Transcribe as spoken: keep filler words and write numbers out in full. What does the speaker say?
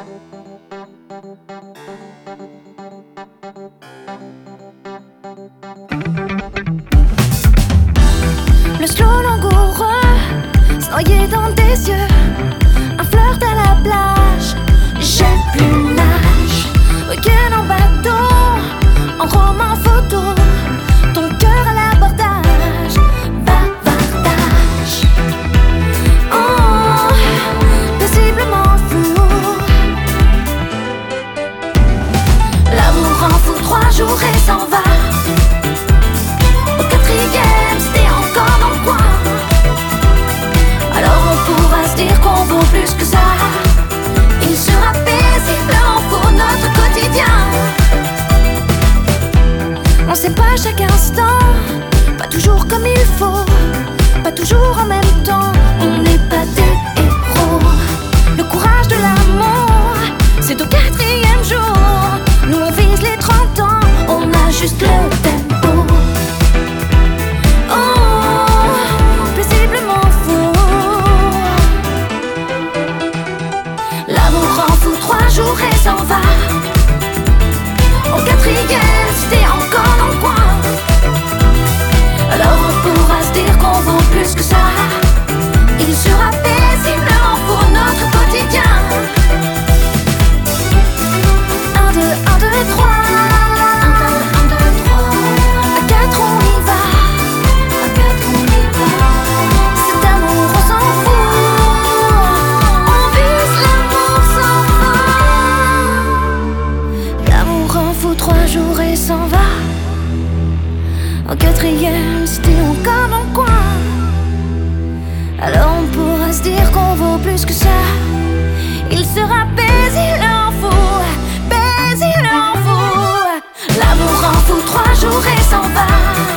Le slow langoureux, se noyer dans tes yeux, un flirt à la plage, j'ai plus l'âge. Week-end en bateau, en roman photo, ton cœur à l'abordage, bavardage. Oh, paisiblement fou. L'amour en fout trois jours et s'en va. Au quatrième, c'était encore dans le coin. Alors on pourra se dire qu'on vaut plus que ça. Il sera paisible, en pour notre quotidien. On sait pas chaque instant, pas toujours comme il faut, pas toujours en même temps. On n'est pas des héros. Le courage de l'amour, c'est au quatrième jour. Nous on vise les trente ans, on a juste le tempo. Oh, paisiblement fou. L'amour en fout trois jours et s'en va. Au quatrième, c'était encore dans le coin. Alors on pourra se dire qu'on vaut plus que ça. Il sera paisiblement pour notre quotidien. Un, deux, un, deux, trois. Un, deux, trois. À quatre on y va. À quatre on y va. Cet amour on s'en fout. On vise l'amour sans fin. L'amour en fout trois jours et s'en va. Au quatrième, c'était encore dans le coin. Alors on pourra se dire qu'on vaut plus que ça. Il sera paisible en fou, paisible en fou. L'amour en fout trois jours et s'en va.